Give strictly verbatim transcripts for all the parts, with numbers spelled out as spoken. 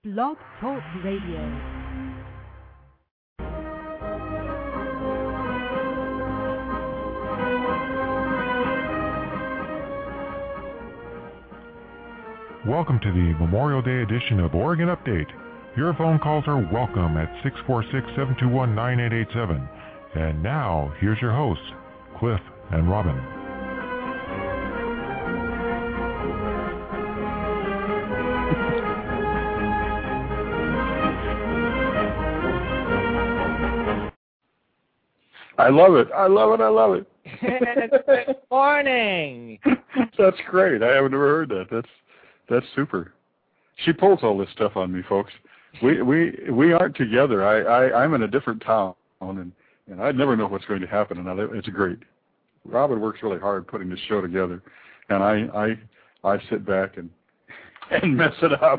Blog Talk Radio. Welcome to the Memorial Day edition of Oregon Update. Your phone calls are welcome at six four six, seven two one, nine eight eight seven. And now, here's your hosts, Cliff and Robin. I love it. I love it. I love it. Good morning. That's great. I haven't ever heard that. That's that's super. She pulls all this stuff on me, folks. We we we aren't together. I, I I'm in a different town, and and I never know what's going to happen. And I, it's great. Robin works really hard putting this show together, and I I I sit back and and mess it up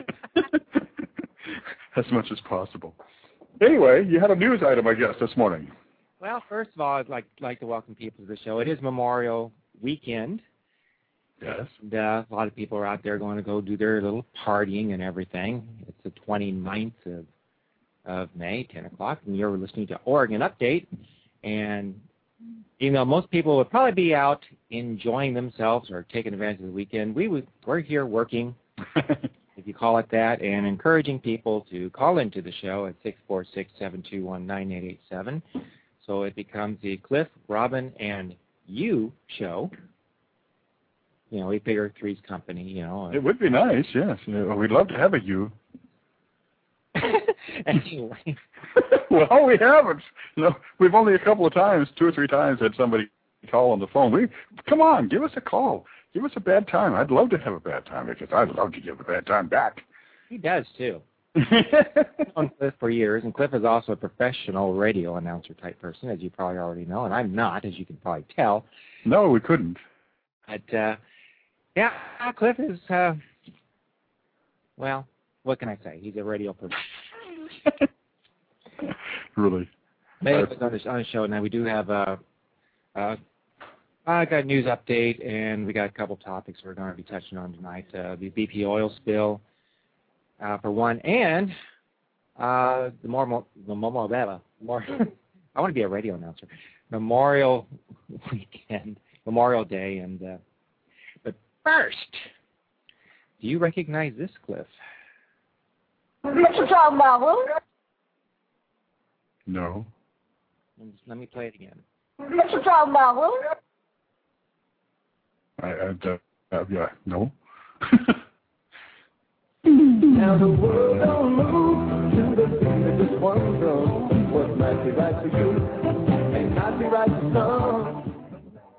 as much as possible. Anyway, you had a news item, I guess, this morning. Well, first of all, I'd like like to welcome people to the show. It is Memorial Weekend. Yes. And, uh, a lot of people are out there going to go do their little partying and everything. It's the twenty-ninth of, of May, ten o'clock, and you're listening to Oregon Update. And you know, most people would probably be out enjoying themselves or taking advantage of the weekend. We would, we're here working, if you call it that, and encouraging people to call into the show at six four six, seven two one, nine eight eight seven. So it becomes the Cliff, Robin, and you show. You know, we figure Three's Company, you know. It would be nice, yes. We'd love to have a you. Anyway. Well, we haven't. No, we've only a couple of times, two or three times, had somebody call on the phone. We Come on, give us a call. Give us a bad time. I'd love to have a bad time because I'd love to give a bad time back. He does, too. I've known Cliff for years, and Cliff is also a professional radio announcer type person, as you probably already know, and I'm not, as you can probably tell. No, we couldn't. But, uh, yeah, Cliff is, uh, well, what can I say? He's a radio person. Really? Maybe on the, on the show now, we do have a, uh, I got a news update, and we got a couple topics we're going to be touching on tonight. Uh, the B P oil spill, uh, for one, and uh, the more, the more, more I want to be a radio announcer. Memorial Weekend, Memorial Day, and uh, but first, do you recognize this, Cliff? What you talking about, huh? No. Let me play it again. What you talking about, huh? I, I uh, uh, yeah, no. Now the world don't move to the beat of just one drum. What might be right for you may not be right for some.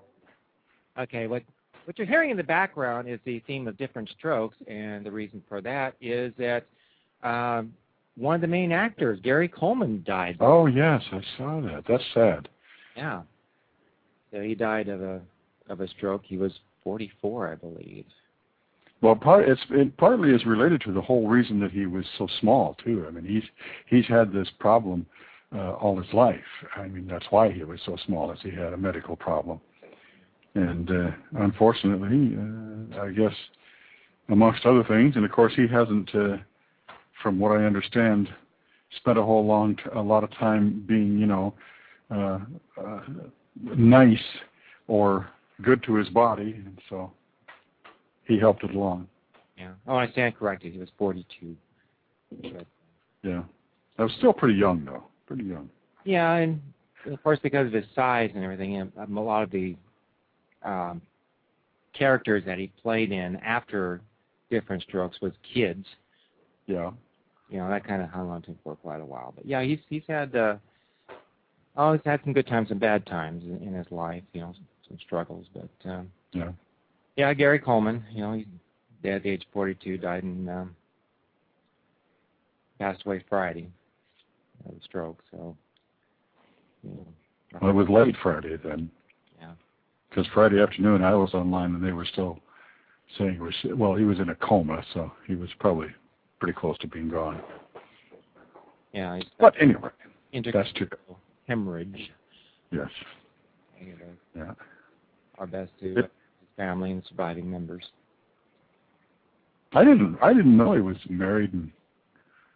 Okay, what what you're hearing in the background is the theme of Different Strokes, and the reason for that is that um, one of the main actors, Gary Coleman, died. Oh yes, I saw that. That's sad. Yeah. So he died of a of a stroke. He was forty-four, I believe. Well, part it's it partly is related to the whole reason that he was so small too. I mean, he's he's had this problem uh, all his life. I mean, that's why he was so small, as he had a medical problem. And uh, unfortunately, uh, I guess, amongst other things, and of course, he hasn't, uh, from what I understand, spent a whole long, t- a lot of time being, you know, uh, uh, nice or good to his body, and so he helped it along. Yeah. Oh, I stand corrected. He was forty-two. But, yeah. I was still pretty young, though. Pretty young. Yeah, and of course, because of his size and everything, a lot of the um, characters that he played in after Different Strokes was kids. Yeah. You know, that kind of hung on to him for quite a while. But yeah, he's he's had uh, oh, he's had some good times and bad times in, in his life. You know, some struggles. But um, yeah. Yeah, Gary Coleman, you know, he's dead at the age of forty-two, died and um, passed away Friday of a stroke. So, you know, well, it was late Friday then. Yeah. Because Friday afternoon I was online and they were still saying he was, well, he was in a coma, so he was probably pretty close to being gone. Yeah. But anyway, that's true. Hemorrhage. Yes. And, uh, yeah. Our best to it, his family and surviving members. I didn't. I didn't know he was married and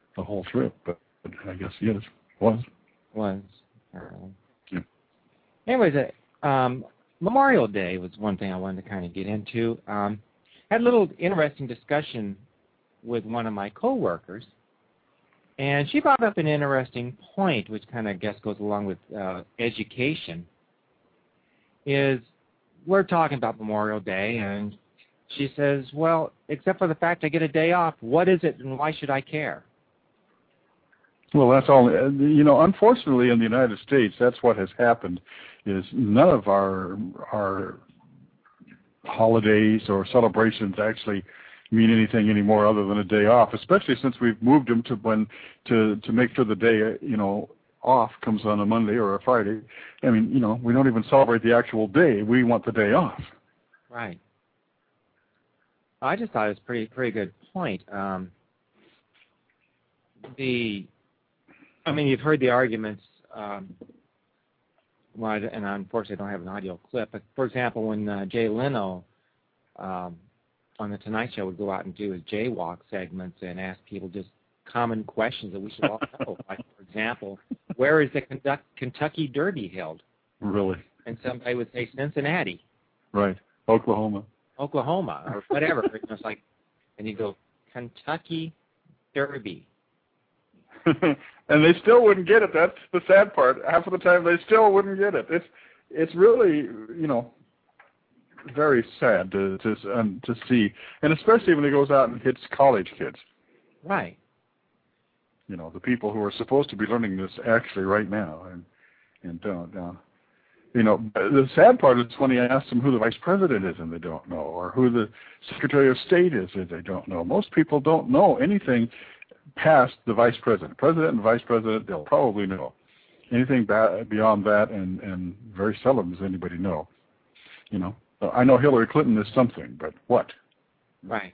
the whole trip, but, but I guess yes, was. Was. Apparently. Yeah. Anyways, uh, um, Memorial Day was one thing I wanted to kind of get into. Um, had a little interesting discussion with one of my coworkers, and she brought up an interesting point, which kind of, I guess, goes along with uh, education, is we're talking about Memorial Day, and she says, well, except for the fact I get a day off, what is it and why should I care? Well, that's all. You know, unfortunately, in the United States, that's what has happened. Is none of our our holidays or celebrations actually mean anything anymore other than a day off. Especially since we've moved them to when to to make sure the day you know off comes on a Monday or a Friday. I mean, you know, we don't even celebrate the actual day. We want the day off. Right. I just thought it was a pretty pretty good point. Um, the I mean, you've heard the arguments, um, well, and unfortunately I don't have an audio clip, but for example, when uh, Jay Leno um, on The Tonight Show would go out and do his jaywalk segments and ask people just common questions that we should all know. Like, for example, where is the Kentucky, Kentucky Derby held? Really? And somebody would say Cincinnati. Right. Oklahoma. Oklahoma, or whatever. It's like, and you go, Kentucky Derby. And they still wouldn't get it. That's the sad part. Half of the time, they still wouldn't get it. It's it's really, you know, very sad to to um, to see, and especially when it goes out and hits college kids. Right. You know, the people who are supposed to be learning this actually right now, and and don't. Uh, you know, the sad part is when you ask them who the vice president is, and they don't know, or who the secretary of state is, and they don't know. Most people don't know anything past the vice president. President and vice president, they'll probably know. Anything ba- beyond that, and, and very seldom does anybody know. You know, I know Hillary Clinton is something, but what? Right.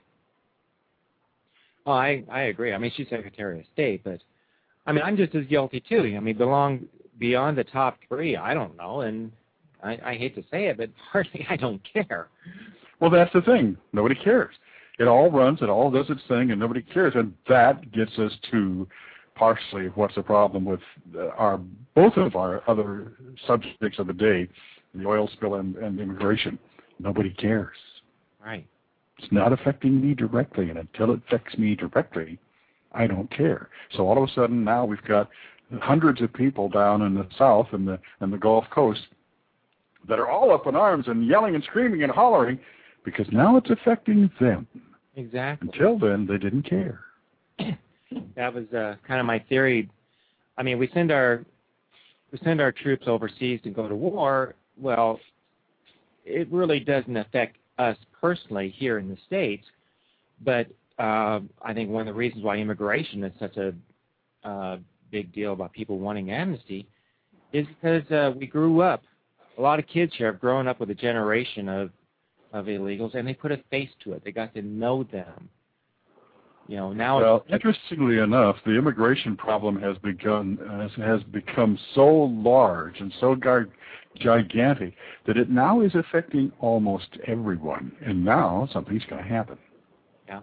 Well, I, I agree. I mean, she's Secretary of State, but, I mean, I'm just as guilty, too. I mean, belong beyond the top three, I don't know, and I, I hate to say it, but hardly I don't care. Well, that's the thing. Nobody cares. It all runs, it all does its thing, and nobody cares. And that gets us to partially what's the problem with our both of our other subjects of the day, the oil spill and, and immigration. Nobody cares. Right. It's not affecting me directly, and until it affects me directly, I don't care. So all of a sudden now we've got hundreds of people down in the South and the and the Gulf Coast that are all up in arms and yelling and screaming and hollering because now it's affecting them. Exactly. Until then, they didn't care. That was uh, kind of my theory. I mean, we send our we send our troops overseas to go to war. Well, it really doesn't affect us personally here in the States, but uh, I think one of the reasons why immigration is such a uh, big deal about people wanting amnesty is because uh, we grew up. A lot of kids here have grown up with a generation of of illegals, and they put a face to it. They got to know them. You know, now. Well, interestingly enough, the immigration problem has begun uh, has become so large and so gar- gigantic that it now is affecting almost everyone. And now something's going to happen. Yeah.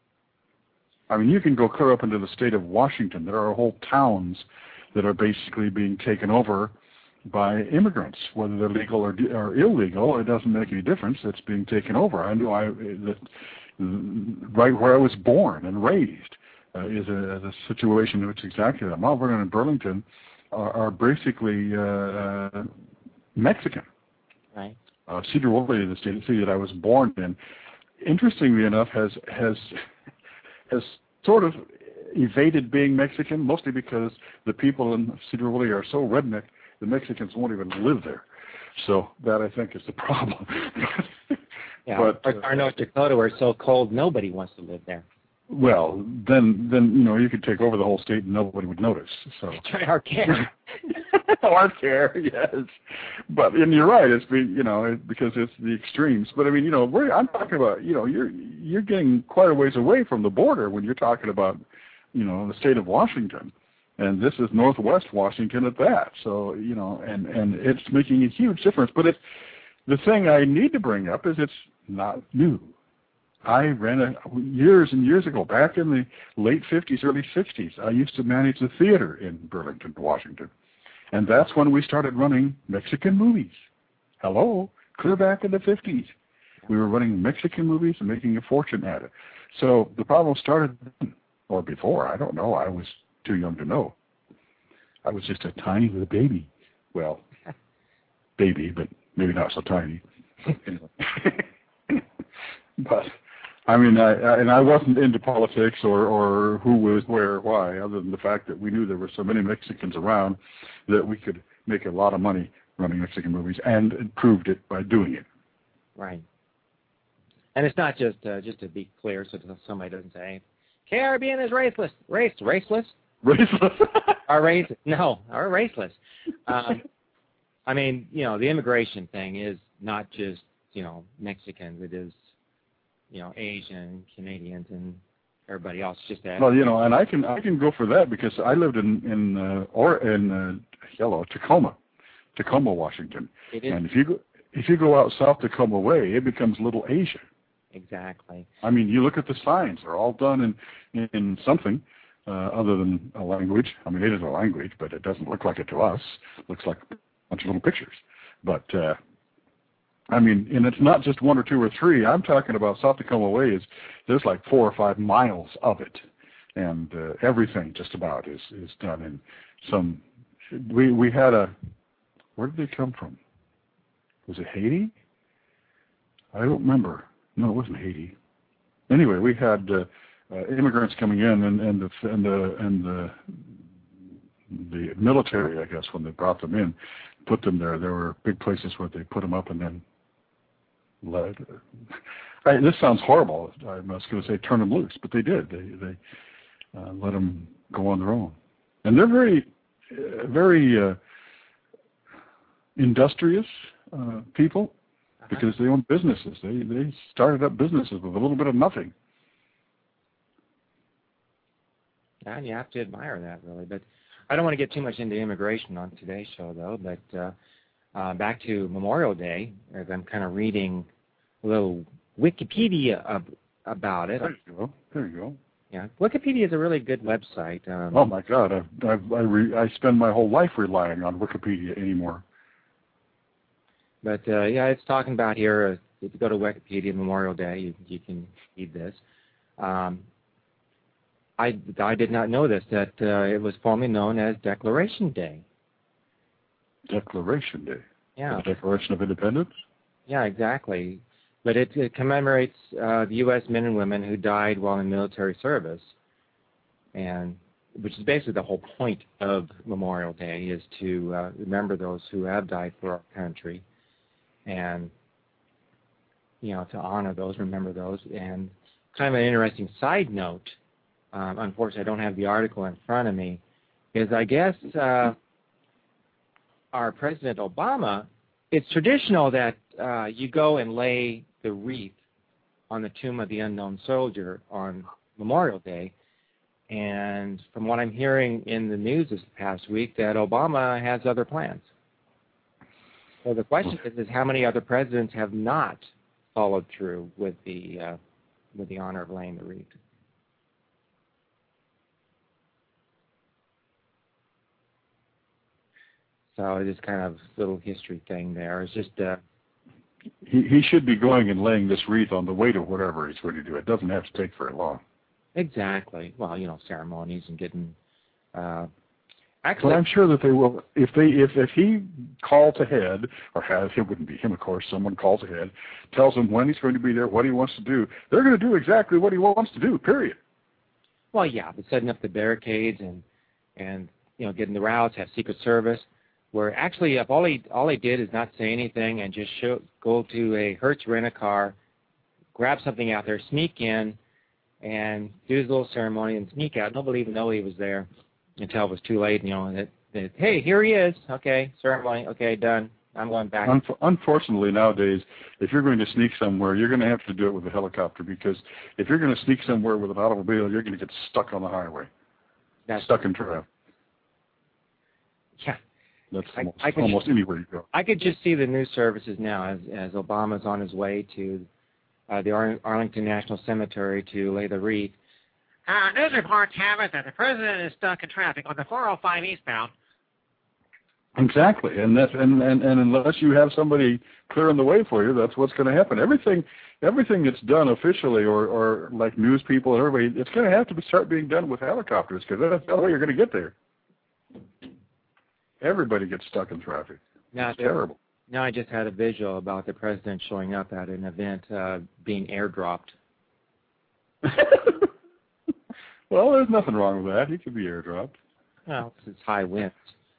I mean, you can go clear up into the state of Washington. There are whole towns that are basically being taken over by immigrants, whether they're legal or, or illegal. It doesn't make any difference. It's being taken over. I know I, that right where I was born and raised uh, is, a, is a situation in which exactly that. Mount Vernon and Burlington are, are basically uh, uh, Mexican. Right. Uh, Cedar Woolley, the state city that I was born in, interestingly enough, has has has sort of evaded being Mexican, mostly because the people in Cedar Woolley are so redneck. The Mexicans won't even live there. So that, I think, is the problem. Yeah, but, or, or North Dakota, where it's so cold, nobody wants to live there. Well, then, then you know, you could take over the whole state and nobody would notice. So try our care. Our care, yes. But and you're right. It's be you know it, because it's the extremes. But I mean, you know, we're, I'm talking about you know you're you're getting quite a ways away from the border when you're talking about you know the state of Washington. And this is Northwest Washington at that. So, you know, and, and it's making a huge difference. But it's, the thing I need to bring up is it's not new. I ran a, years and years ago, back in the late fifties, early sixties, I used to manage the theater in Burlington, Washington. And that's when we started running Mexican movies. Hello, clear back in the fifties. We were running Mexican movies and making a fortune at it. So the problem started then, or before, I don't know. I was too young to know. I was just a tiny little baby. Well, baby, but maybe not so tiny. But, I mean, I, I, and I wasn't into politics or, or who was where or why, other than the fact that we knew there were so many Mexicans around that we could make a lot of money running Mexican movies, and improved it by doing it. Right. And it's not just, uh, just to be clear, so that somebody doesn't say, Caribbean is raceless. Race, raceless? Raceless? Or race, no, or raceless. Um, I mean, you know, the immigration thing is not just, you know, Mexicans. It is, you know, Asian, Canadians, and everybody else. Just that. Well, you know, and I can I can go for that because I lived in in uh, or in uh, hello Tacoma, Tacoma, Washington. It is. And if you go if you go out South Tacoma way, it becomes Little Asia. Exactly. I mean, you look at the signs; they're all done in in, in something uh, other than a language. I mean, it is a language, but it doesn't look like it to us. It looks like a bunch of little pictures. But uh, I mean, and it's not just one or two or three. I'm talking about South Tacoma Way is there's like four or five miles of it, and uh, everything just about is is done in some. We we had a. Where did they come from? Was it Haiti? I don't remember. No, it wasn't Haiti. Anyway, we had uh, uh, immigrants coming in, and and the and the and the the military, I guess, when they brought them in, put them there. There were big places where they put them up and then let. I, this sounds horrible. I was going to say turn them loose, but they did. They they uh, let them go on their own, and they're very uh, very uh, industrious uh, people. Because they own businesses. They they started up businesses with a little bit of nothing. And you have to admire that, really. But I don't want to get too much into immigration on today's show, though. But uh, uh, back to Memorial Day, as I'm kind of reading a little Wikipedia ab about it. There you go. There you go. Yeah, Wikipedia is a really good website. Um, oh my God, I I I, re, I spend my whole life relying on Wikipedia anymore. But, uh, yeah, it's talking about here, uh, if you go to Wikipedia Memorial Day, you, you can read this. Um, I, I did not know this, that uh, it was formerly known as Declaration Day. Declaration Day? Yeah. The Declaration of Independence? Yeah, exactly. But it, it commemorates uh, the U S men and women who died while in military service, and which is basically the whole point of Memorial Day, is to uh, remember those who have died for our country. And, you know, to honor those, remember those. And kind of an interesting side note, um, unfortunately I don't have the article in front of me, is I guess uh, our President Obama, it's traditional that uh, you go and lay the wreath on the tomb of the unknown soldier on Memorial Day. And from what I'm hearing in the news this past week, that Obama has other plans. So the question is, is how many other presidents have not followed through with the uh, with the honor of laying the wreath? So it's kind of a little history thing there. It's just uh, he he should be going and laying this wreath on the way to whatever he's going to do. It doesn't have to take very long. Exactly. Well, you know, ceremonies and getting. Uh, Actually, well, I'm sure that they will. If they, if if he calls ahead, or has, it wouldn't be him, of course. Someone calls ahead, tells him when he's going to be there, what he wants to do. They're going to do exactly what he wants to do. Period. Well, yeah, but setting up the barricades and and you know getting the routes, have Secret Service. Where actually, if all he all he did is not say anything and just show, go to a Hertz rent-a-car, grab something out there, sneak in, and do his little ceremony and sneak out. Nobody even know he was there until it was too late, you know, that, that, hey, here he is. Okay, ceremony. Okay, done. I'm going back. Unf- unfortunately, nowadays, if you're going to sneak somewhere, you're going to have to do it with a helicopter, because if you're going to sneak somewhere with an automobile, you're going to get stuck on the highway. That's stuck in traffic. Yeah. That's I, almost, I could, almost anywhere you go. I could just see the news services now as, as Obama's on his way to uh, the Ar- Arlington National Cemetery to lay the wreath. Uh, news reports have it that the president is stuck in traffic on the four oh five eastbound. Exactly, and that's and, and, and unless you have somebody clearing the way for you, that's what's going to happen. Everything, everything that's done officially, or, or like news people and everybody, it's going to have to be, start being done with helicopters because that's the way you're going to get there. Everybody gets stuck in traffic. Now, it's terrible. Now I just had a visual about the president showing up at an event uh, being airdropped. Well, there's nothing wrong with that. He could be airdropped. Well, it's high winds.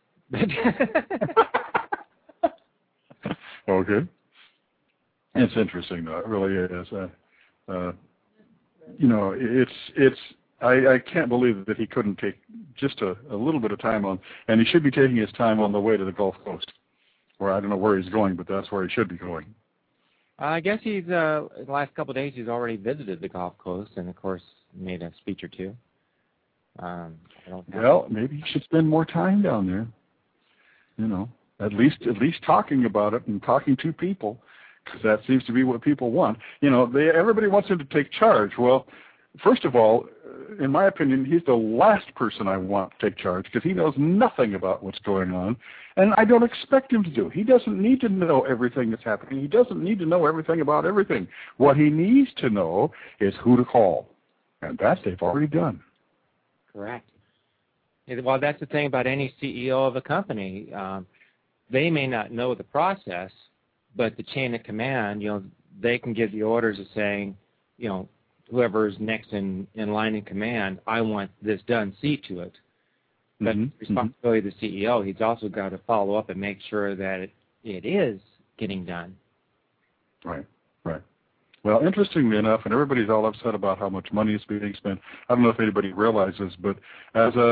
Okay. It's interesting, though. It really is. Uh, uh, you know, it's it's. I, I can't believe that he couldn't take just a, a little bit of time on, and he should be taking his time on the way to the Gulf Coast, where I don't know where he's going, but that's where he should be going. I guess he's uh, in the last couple of days he's already visited the Gulf Coast, and of course made a speech or two. Um, I don't well, maybe he should spend more time down there. You know, at least at least talking about it and talking to people, because that seems to be what people want. You know, they everybody wants him to take charge. Well, first of all, in my opinion, he's the last person I want to take charge because he knows nothing about what's going on, and I don't expect him to do. He doesn't need to know everything that's happening. He doesn't need to know everything about everything. What he needs to know is who to call, and that they've already done. Correct. Well, that's the thing about any C E O of a company. Um, they may not know the process, but the chain of command, you know, they can give the orders of saying, you know, whoever's next in, in line in command, I want this done, see to it. But mm-hmm. the responsibility of the C E O, he's also got to follow up and make sure that it, it is getting done. Right, right. Well, interestingly enough, and everybody's all upset about how much money is being spent. I don't know if anybody realizes, but as a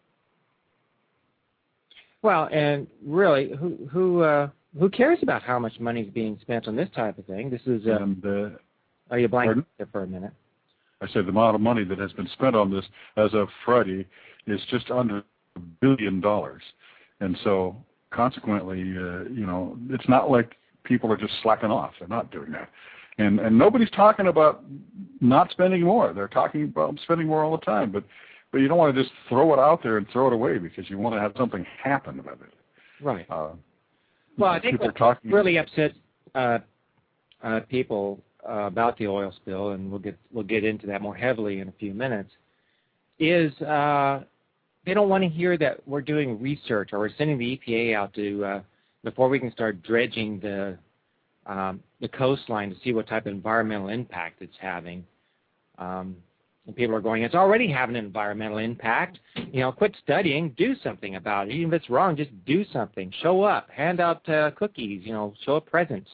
Well, and really, who who uh, who cares about how much money is being spent on this type of thing? This is. Uh, and, uh, are you blanking pardon? there for a minute? I said the amount of money that has been spent on this as of Friday is just under a billion dollars, and so consequently, uh, you know, it's not like people are just slacking off. They're not doing that, and and nobody's talking about not spending more. They're talking about spending more all the time, but. But you don't want to just throw it out there and throw it away because you want to have something happen with it. Right. Uh, well, I think what talking really upset uh, uh, people uh, about the oil spill, and we'll get we'll get into that more heavily in a few minutes, is uh, they don't want to hear that we're doing research or we're sending the E P A out to uh, before we can start dredging the um, the coastline to see what type of environmental impact it's having. Um, And people are going, it's already having an environmental impact. You know, quit studying, do something about it. Even if it's wrong, just do something. Show up, hand out uh, cookies, you know, show up presents.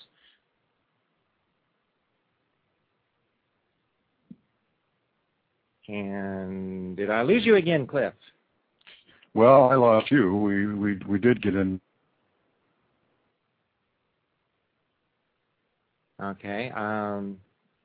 And did I lose you again, Cliff? Well, I lost you. We we we did get in. Okay. Um,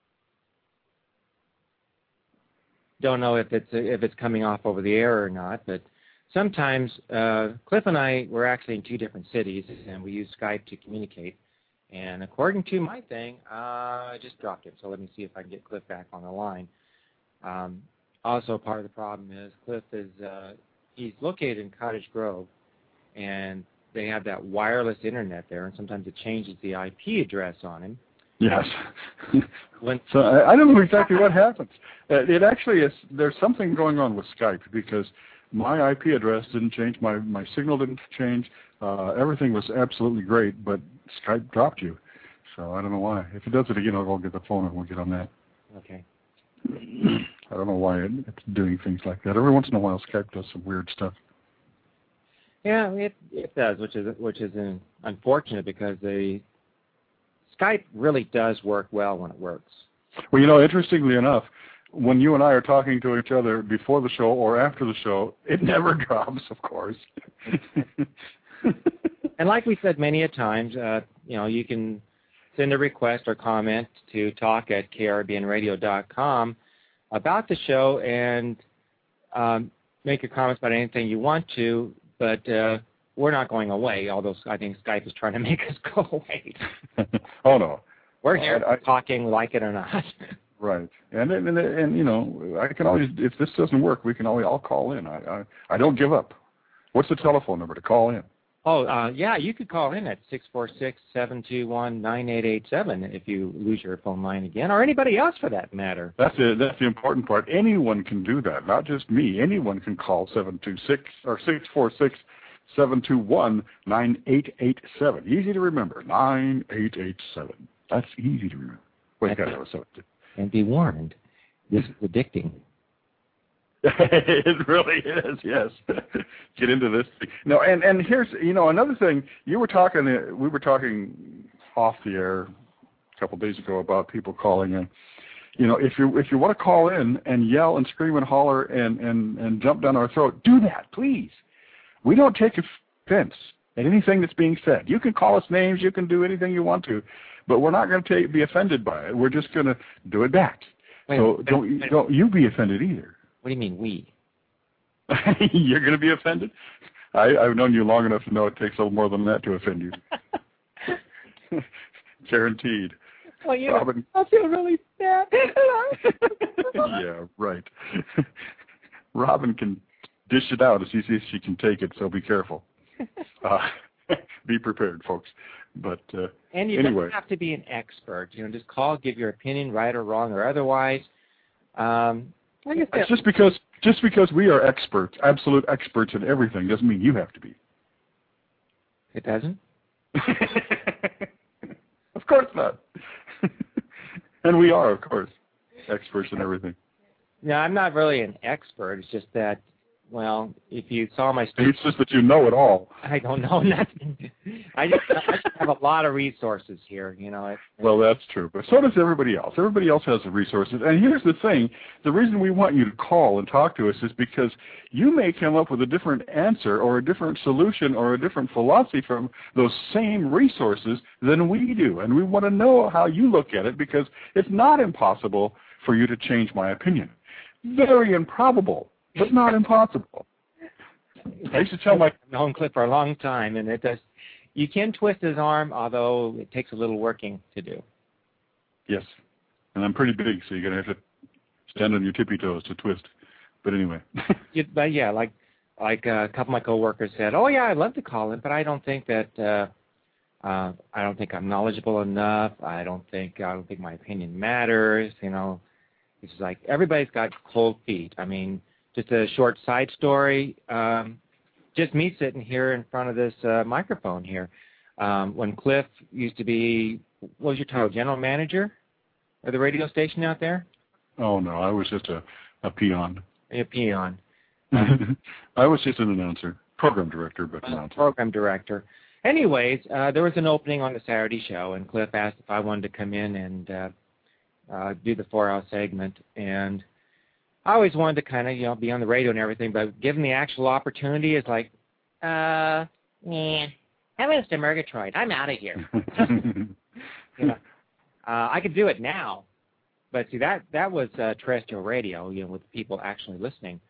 don't know if it's if it's coming off over the air or not, but sometimes uh, Cliff and I were actually in two different cities, and we use Skype to communicate. And according to my thing, uh, I just dropped it. So let me see if I can get Cliff back on the line. Um, also, part of the problem is Cliff is uh, he's located in Cottage Grove, and they have that wireless internet there, and sometimes it changes the I P address on him. Yes. when, so I, I don't know exactly what happens. Uh, it actually is. There's something going on with Skype because my I P address didn't change, my my signal didn't change. Uh, everything was absolutely great, but Skype dropped you. So I don't know why. If it does it again, I'll go get the phone and we'll get on that. Okay. I don't know why it, it's doing things like that. Every once in a while, Skype does some weird stuff. Yeah, it it does, which is which is an unfortunate because the Skype really does work well when it works. Well, you know, interestingly enough, when you and I are talking to each other before the show or after the show, it never drops, of course. And like we said many a times, uh, you know, you can send a request or comment to talk at K R B N radio dot com about the show and um, make your comments about anything you want to, but uh, we're not going away, although I think Skype is trying to make us go away. Oh, no. We're here I, I, talking like it or not. Right, and, and and and you know, I can always, if this doesn't work, we can always, I'll call in. I I, I don't give up. What's the telephone number to call in? Oh, uh, yeah, you could call in at six four six, seven two one, nine eight eight seven if you lose your phone line again, or anybody else for that matter. That's it. That's the important part. Anyone can do that, not just me. Anyone can call seven two six or six four six, seven two one, nine eight eight seven. Easy to remember, nine eight eight seven. That's easy to remember. Wait, God, that was so. And be warned, this is addicting. It really is, yes. Get into this. No, and, and here's, you know, another thing. You were talking, uh, we were talking off the air a couple of days ago about people calling in. You know, if you if you want to call in and yell and scream and holler and, and, and jump down our throat, do that, please. We don't take offense at anything that's being said. You can call us names. You can do anything you want to, but we're not going to be offended by it. We're just going to do it back. Wait, so wait, don't, wait. don't you be offended either. What do you mean, we? You're going to be offended? I, I've known you long enough to know it takes a little more than that to offend you. Guaranteed. Well, you Robin, know, I feel really bad. Yeah, right. Robin can dish it out as easy as she can take it, so be careful. Uh, be prepared, folks. But uh, and you anyway. don't have to be an expert. You know, just call, give your opinion, right or wrong or otherwise. Um, I guess it's just because just because we are experts, absolute experts in everything, doesn't mean you have to be. It doesn't? Of course not. And we are, of course, experts in everything. No, I'm not really an expert. It's just that, well, if you saw my story, it's just that you know it all. I don't know nothing. I just, I just have a lot of resources here, you know. It, well, that's true, but so does everybody else. Everybody else has the resources. And here's the thing. The reason we want you to call and talk to us is because you may come up with a different answer or a different solution or a different philosophy from those same resources than we do. And we want to know how you look at it, because it's not impossible for you to change my opinion. Very improbable, but not impossible. I used to tell my... I've known Cliff for a long time, and it does. You can twist his arm, although it takes a little working to do. Yes, and I'm pretty big, so you're going to have to stand on your tippy toes to twist. But anyway. you, but yeah, like like uh, a couple of my coworkers said, "Oh yeah, I'd love to call in, but I don't think that uh, uh, I don't think I'm knowledgeable enough. I don't think I don't think my opinion matters. You know, it's like everybody's got cold feet. I mean." Just a short side story, um, just me sitting here in front of this uh, microphone here. Um, when Cliff used to be, what was your title, general manager of the radio station out there? Oh, no, I was just a, a peon. A peon. I was just an announcer, program director, but uh, announcer. Program director. Anyways, uh, there was an opening on the Saturday show, and Cliff asked if I wanted to come in and uh, uh, do the four-hour segment, and I always wanted to kind of, you know, be on the radio and everything, but given the actual opportunity, it's like, uh, yeah, I'm Mister Murgatroyd. I'm out of here. you know, uh, I could do it now, but see, that that was uh, terrestrial radio, you know, with people actually listening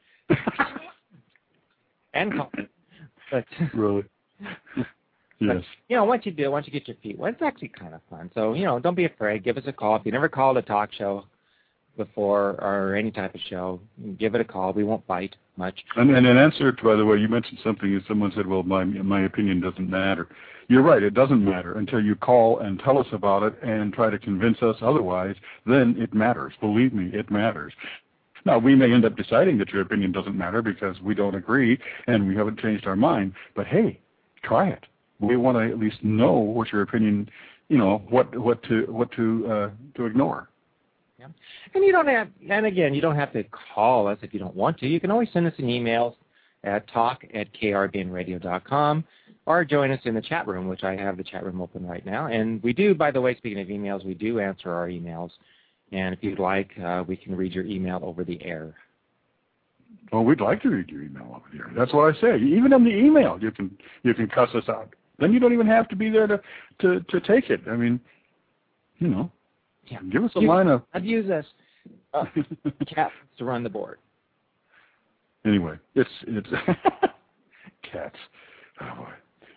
and calling. But really, yes. But, you know, once you do, once you get your feet wet, it's actually kind of fun. So, you know, don't be afraid. Give us a call. If you never called a talk show before or any type of show, give it a call. We won't bite much. And, and in answer to, by the way, you mentioned something, and someone said, well, my my opinion doesn't matter. You're right, it doesn't matter until you call and tell us about it and try to convince us otherwise. Then it matters. Believe me, it matters. Now, we may end up deciding that your opinion doesn't matter because we don't agree and we haven't changed our mind, but hey, try it. We want to at least know what your opinion, you know, what what to what to uh, to ignore. Yeah. And you don't have, and again, you don't have to call us if you don't want to. You can always send us an email at talk at k r b n radio dot com or join us in the chat room, which I have the chat room open right now. And we do, by the way, speaking of emails, we do answer our emails. And if you'd like, uh, we can read your email over the air. Well, we'd like to read your email over the air. That's what I say. Even in the email, you can you can cuss us out. Then you don't even have to be there to, to, to take it. I mean, you know. Yeah. Give us a you, line of... I'd use this uh, cats to run the board. Anyway, it's... it's cats. Oh, boy.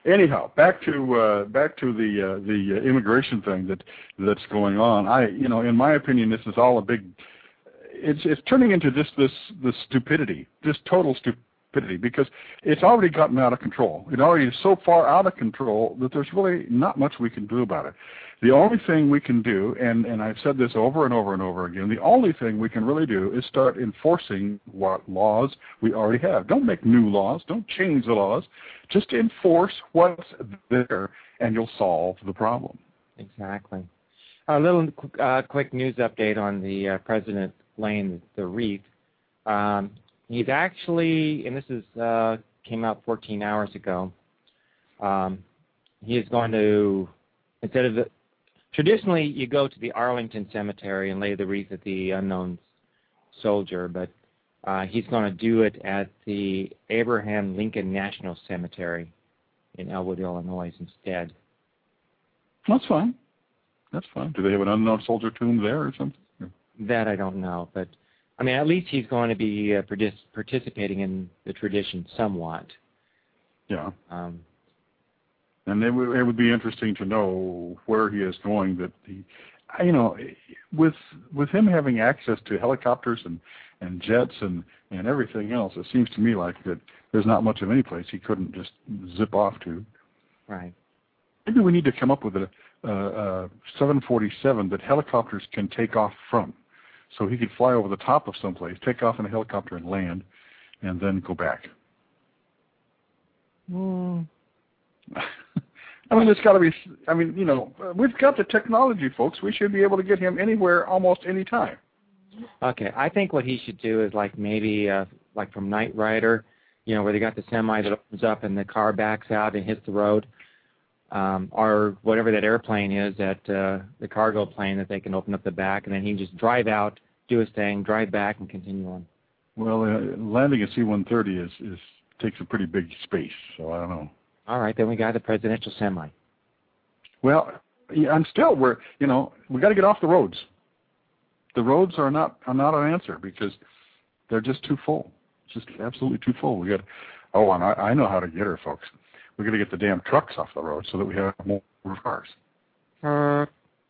anyhow, back to uh, back to the uh, the uh, immigration thing that that's going on. I, you know, in my opinion, this is all a big. It's it's turning into just this this stupidity, just total stupidity, because it's already gotten out of control. It already is so far out of control that there's really not much we can do about it. The only thing we can do, and, and I've said this over and over and over again, the only thing we can really do is start enforcing what laws we already have. Don't make new laws. Don't change the laws. Just enforce what's there, and you'll solve the problem. Exactly. A little uh, quick news update on the uh, President laying the wreath. Um, he's actually, and this is uh, came out fourteen hours ago, um, he is going to, instead of the, traditionally, you go to the Arlington Cemetery and lay the wreath at the unknown soldier, but uh, he's going to do it at the Abraham Lincoln National Cemetery in Elwood, Illinois instead. That's fine. That's fine. Do they have an unknown soldier tomb there or something? That I don't know, but I mean, at least he's going to be uh, partic- participating in the tradition somewhat. Yeah. Um, And it would, it would be interesting to know where he is going. That he, you know, with with him having access to helicopters and, and jets and, and everything else, it seems to me like that there's not much of any place he couldn't just zip off to. Right. Maybe we need to come up with a, a, a seven forty-seven that helicopters can take off from, so he could fly over the top of someplace, take off in a helicopter and land, and then go back. Mm. I mean, it's got to be, I mean, you know, we've got the technology, folks. We should be able to get him anywhere almost any time. Okay, I think what he should do is like maybe uh, like from Knight Rider, you know, where they got the semi that opens up and the car backs out and hits the road, um, or whatever that airplane is, that uh, the cargo plane that they can open up the back, and then he can just drive out, do his thing, drive back, and continue on. Well, uh, landing a C one thirty is, is takes a pretty big space, so I don't know. All right, then we got the presidential semi. Well, yeah, I'm still, we're, you know, we got to get off the roads. The roads are not are not an answer because they're just too full. Just absolutely too full. We got, oh, and I, I know how to get her, folks. We got to get the damn trucks off the road so that we have more cars. Uh,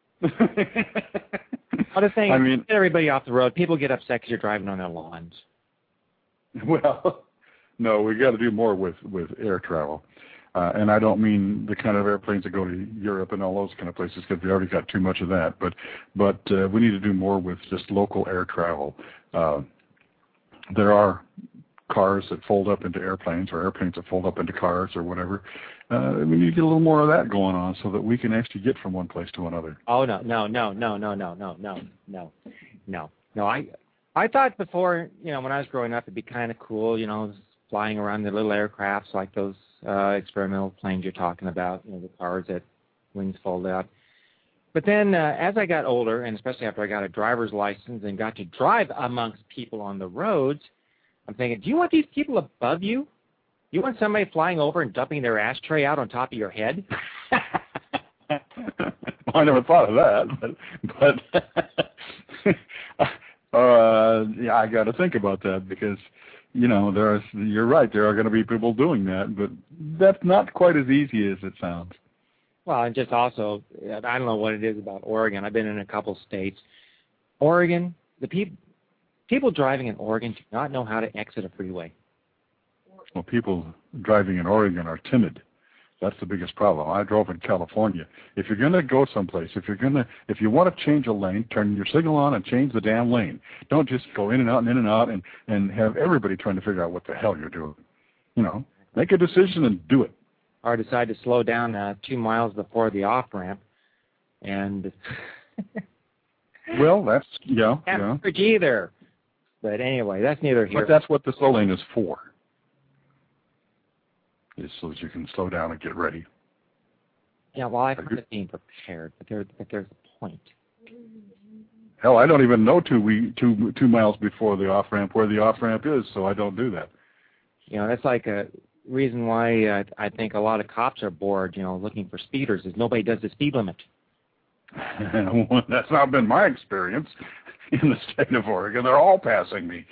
Other thing, I mean, get everybody off the road. People get upset because you're driving on their lawns. Well, no, we got to do more with, with air travel. Uh, and I don't mean the kind of airplanes that go to Europe and all those kind of places because we already got too much of that. But but uh, we need to do more with just local air travel. Uh, there are cars that fold up into airplanes or airplanes that fold up into cars or whatever. Uh, we need to get a little more of that going on so that we can actually get from one place to another. Oh, no, no, no, no, no, no, no, no, no, no. No, I I thought before, you know, when I was growing up, it'd be kind of cool, you know, flying around the little aircrafts like those uh, experimental planes you're talking about, you know, the cars that wings fold out. But then uh, as I got older, and especially after I got a driver's license and got to drive amongst people on the roads, I'm thinking, do you want these people above you? You want somebody flying over and dumping their ashtray out on top of your head? Well, I never thought of that, but, but uh, yeah, I got to think about that because, you know, there are, you're right, there are going to be people doing that, but that's not quite as easy as it sounds. Well, and just also, I don't know what it is about Oregon. I've been in a couple states. Oregon, the people people driving in Oregon do not know how to exit a freeway. Well, people driving in Oregon are timid. That's the biggest problem. I drove in California. If you're going to go someplace, if you're going to, if you want to change a lane, turn your signal on and change the damn lane. Don't just go in and out and in and out and, and have everybody trying to figure out what the hell you're doing. You know, make a decision and do it. Or decide to slow down uh, two miles before the off-ramp. And well, that's, yeah. Can't yeah. either. But anyway, that's neither here. But that's what the slow lane is for. Is so that you can slow down and get ready. Yeah, well, I've heard of being prepared, but, there, but there's a point. Hell, I don't even know two, we, two, two miles before the off-ramp where the off-ramp is, so I don't do that. You know, that's like a reason why uh, I think a lot of cops are bored, you know, looking for speeders, is nobody does the speed limit. Well, that's not been my experience in the state of Oregon. They're all passing me.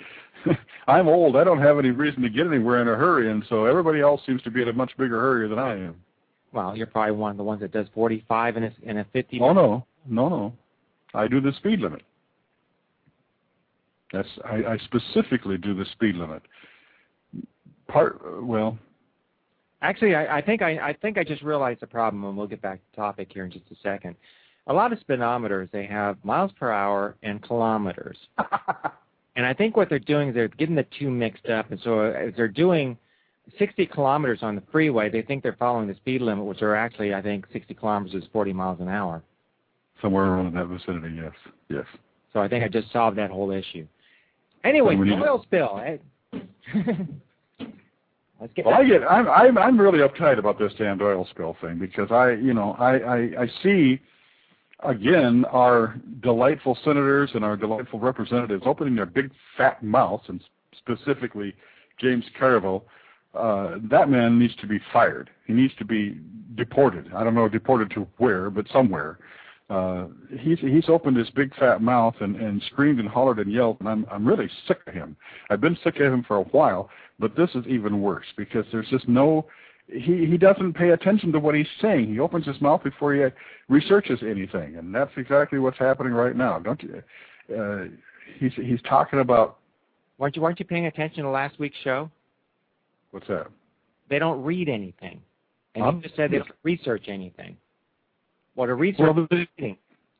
I'm old. I don't have any reason to get anywhere in a hurry, and so everybody else seems to be in a much bigger hurry than I am. Well, you're probably one of the ones that does forty-five in a, in a fifty. Oh, no, no, no. I do the speed limit. That's I, I specifically do the speed limit. Part well. Actually, I, I think I, I think I just realized the problem, and we'll get back to the topic here in just a second. A lot of speedometers, they have miles per hour and kilometers. And I think what they're doing is they're getting the two mixed up. And so if they're doing sixty kilometers on the freeway, they think they're following the speed limit, which are actually, I think, sixty kilometers is forty miles an hour. Somewhere around in that vicinity, yes. Yes. So I think I just solved that whole issue. Anyway, oil to... spill. Let's get well, I get. I'm. I'm. I'm really uptight about this damned oil spill thing because I, you know, I, I, I see, again, our delightful senators and our delightful representatives opening their big fat mouths, and specifically James Carville. Uh, that man needs to be fired. He needs to be deported. I don't know, deported to where, but somewhere. Uh, he's he's opened his big fat mouth and, and screamed and hollered and yelled, and I'm I'm really sick of him. I've been sick of him for a while, but this is even worse because there's just no. He he doesn't pay attention to what he's saying. He opens his mouth before he researches anything, and that's exactly what's happening right now. Don't you? Uh, he's he's talking about. Weren't you weren't you paying attention to last week's show? What's that? They don't read anything, and huh? you just said they don't research anything. What a research well, meeting.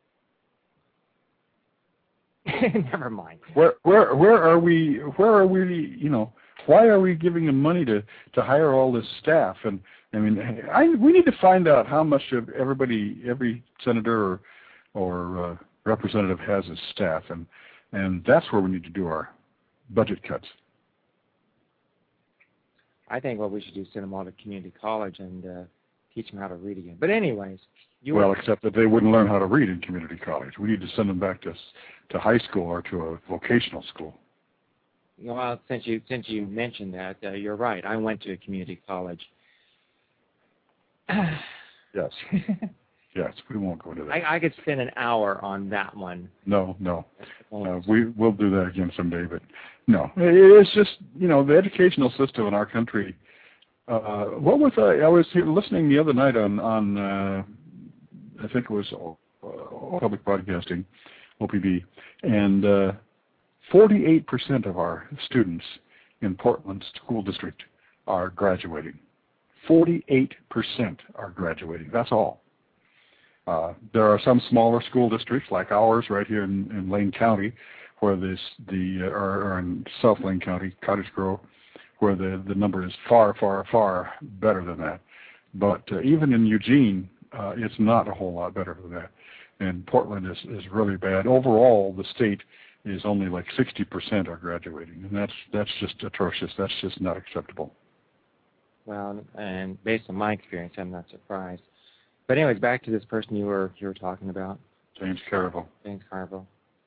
Never mind. Where where where are we? Where are we? You know, why are we giving them money to to hire all this staff? And I mean, I we need to find out how much of everybody, every senator or or uh, representative has as staff, and and that's where we need to do our budget cuts. I think what we should do is send them all to community college and uh, teach them how to read again. But anyways. You well, were... except that they wouldn't learn how to read in community college. We need to send them back to to high school or to a vocational school. Well, since you since you mentioned that, uh, you're right. I went to a community college. Yes. Yes, we won't go to that. I, I could spend an hour on that one. No, no. Uh, we, we'll do that again someday, but no. It's just, you know, the educational system in our country. Uh, what was I? I was listening the other night on, on uh, I think it was uh, Public Broadcasting, O P B, and uh, forty-eight percent of our students in Portland School District are graduating. forty-eight percent are graduating. That's all. Uh, there are some smaller school districts like ours right here in, in Lane County, where this the uh, or, or in South Lane County, Cottage Grove, where the the number is far, far, far better than that. But uh, even in Eugene, uh, it's not a whole lot better than that. And Portland is is really bad. Overall, the state is only like sixty percent are graduating, and that's that's just atrocious. That's just not acceptable. Well, and based on my experience, I'm not surprised. But anyways, back to this person you were you were talking about. James Carville. James Carville.